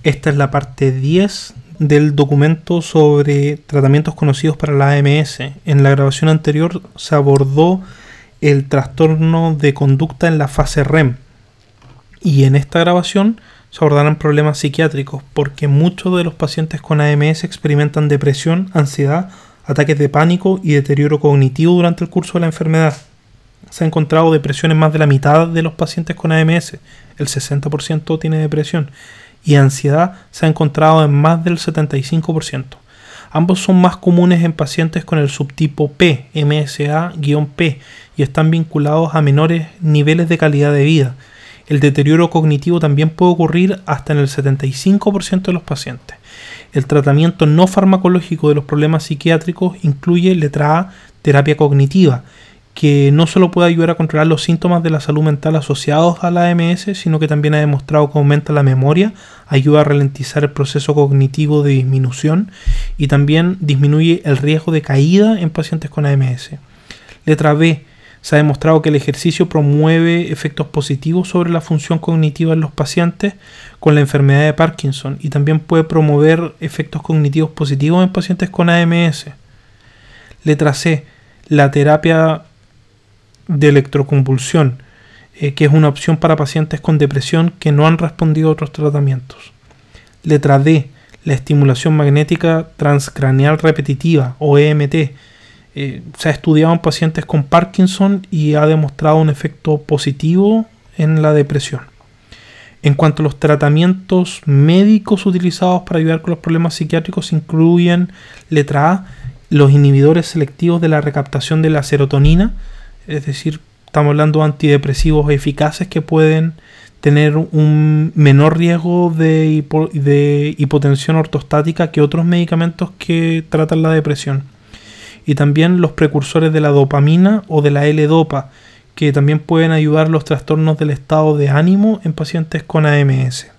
Esta es la parte 10 del documento sobre tratamientos conocidos para la AMS. En la grabación anterior se abordó el trastorno de conducta en la fase REM. Y en esta grabación se abordarán problemas psiquiátricos, porque muchos de los pacientes con AMS experimentan depresión, ansiedad, ataques de pánico y deterioro cognitivo durante el curso de la enfermedad. Se ha encontrado depresión en más de la mitad de los pacientes con AMS, el 60% tiene depresión, y ansiedad se ha encontrado en más del 75%. Ambos son más comunes en pacientes con el subtipo P, MSA-P, y están vinculados a menores niveles de calidad de vida. El deterioro cognitivo también puede ocurrir hasta en el 75% de los pacientes. El tratamiento no farmacológico de los problemas psiquiátricos incluye, letra A, terapia cognitiva, que no solo puede ayudar a controlar los síntomas de la salud mental asociados a la AMS, sino que también ha demostrado que aumenta la memoria, ayuda a ralentizar el proceso cognitivo de disminución y también disminuye el riesgo de caída en pacientes con AMS. Letra B. Se ha demostrado que el ejercicio promueve efectos positivos sobre la función cognitiva en los pacientes con la enfermedad de Parkinson y también puede promover efectos cognitivos positivos en pacientes con AMS. Letra C. La terapia de electroconvulsión, que es una opción para pacientes con depresión que no han respondido a otros tratamientos. Letra D. La estimulación magnética transcraneal repetitiva o EMT. Se ha estudiado en pacientes con Parkinson y ha demostrado un efecto positivo en la depresión. En cuanto a los tratamientos médicos utilizados para ayudar con los problemas psiquiátricos, incluyen, letra A, los inhibidores selectivos de la recaptación de la serotonina, es decir, estamos hablando de antidepresivos eficaces que pueden tener un menor riesgo de hipotensión ortostática que otros medicamentos que tratan la depresión. Y también los precursores de la dopamina o de la L-dopa, que también pueden ayudar los trastornos del estado de ánimo en pacientes con AMS.